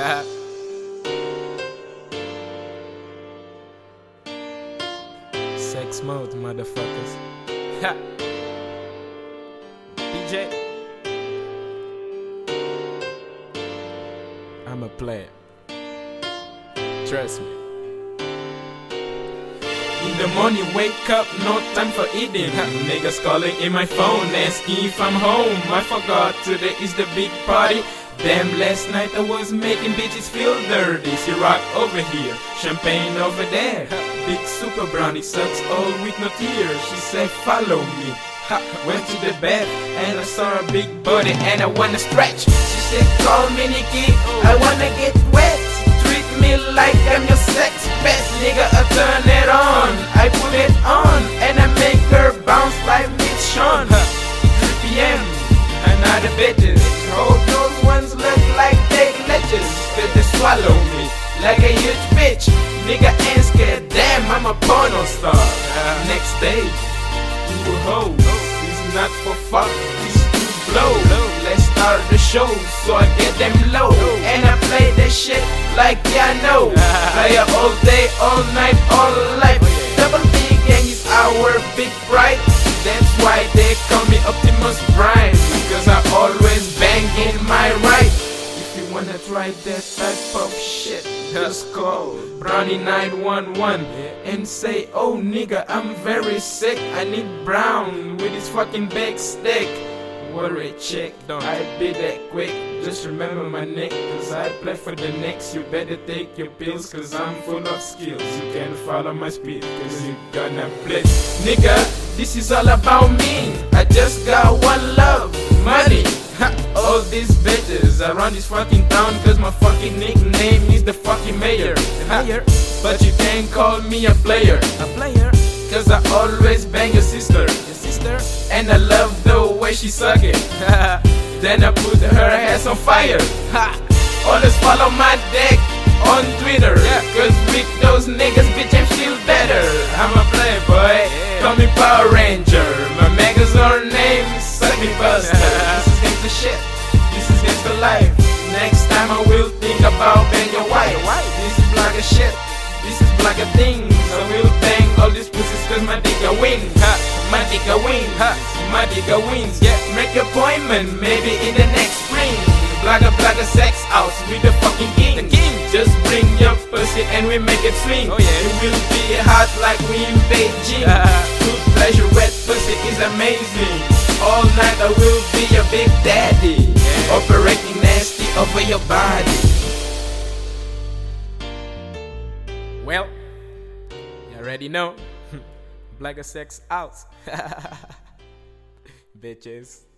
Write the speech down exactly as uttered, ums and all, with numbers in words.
Sex mode, motherfuckers. Ha. D J. I'm a player. Trust me. In the morning, wake up, no time for eating. Niggas calling in my phone, asking if I'm home. I forgot today is the big party. Damn, last night I was making bitches feel dirty. Ciroc over here, champagne over there. Big super brownie sucks all with no tears. She said follow me. Ha, went to the bed and I saw a big body and I wanna stretch. She said call me Nikki, I wanna get wet. Treat me like I'm your sex pet. Nigga, I turn it on, I put it on, and I make her bounce like Miss Sean. three P M, another bitches. Oh, those ones look like they glitches, cause they swallow me like a huge bitch. Nigga ain't scared, damn, I'm a porno star. uh, Next stage, you a hoe. This is not for fuck, this is to blow. Let's start the show, so I get them low. And I play that shit like yeah, I know. Play it all day, all night, all life. Double B gang is our big pride. That's why they call me Optimus Prime, because I always bang in my right. If you wanna try that type of shit, just call Brownie nine one one and say, oh nigga, I'm very sick, I need Brown with his fucking big stick. Worry chick, don't I be that quick. Just remember my nick, cause I play for the Knicks. You better take your pills, cause I'm full of skills. You can follow my speed, cause you gonna blitz. Nigga, this is all about me. I just got one love, money. Ha, all these bitches around this fucking town, cause my fucking nickname is the fucking mayor. Ha, but you can't call me a player. A player? Cause I always bang your sister. Your sister? And I love the way she suck it. Then I put her ass on fire. Ha. Always follow my dick on Twitter. Yeah. Cause with those niggas, bitch, I feel better. I'm a playboy, yeah. Call me Power Ranger. My magazine name is Sucky Buster. This is gangsta shit, this is gangsta life. Next time I will think about bang your wife. This is black as shit, this is black as things. I will bang all these pussies cause my digga wins. My digga wins, my digga wins. Yeah, make your appointment maybe in the next spring. Blagga blagga sex house with the fucking king. The king. Just bring your pussy and we make it swing. Oh yeah, it will be hot like we in Beijing. uh, Good pleasure, wet pussy is amazing. All night I will be your big daddy, yeah. Operating nasty over your body. Well, you already know. Blagga sex out. Bitches.